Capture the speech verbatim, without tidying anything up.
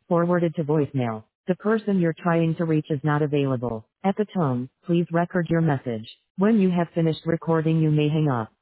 Forwarded to voicemail. The person you're trying to reach is not available. At the tone, please record your message. When you have finished recording, you may hang up.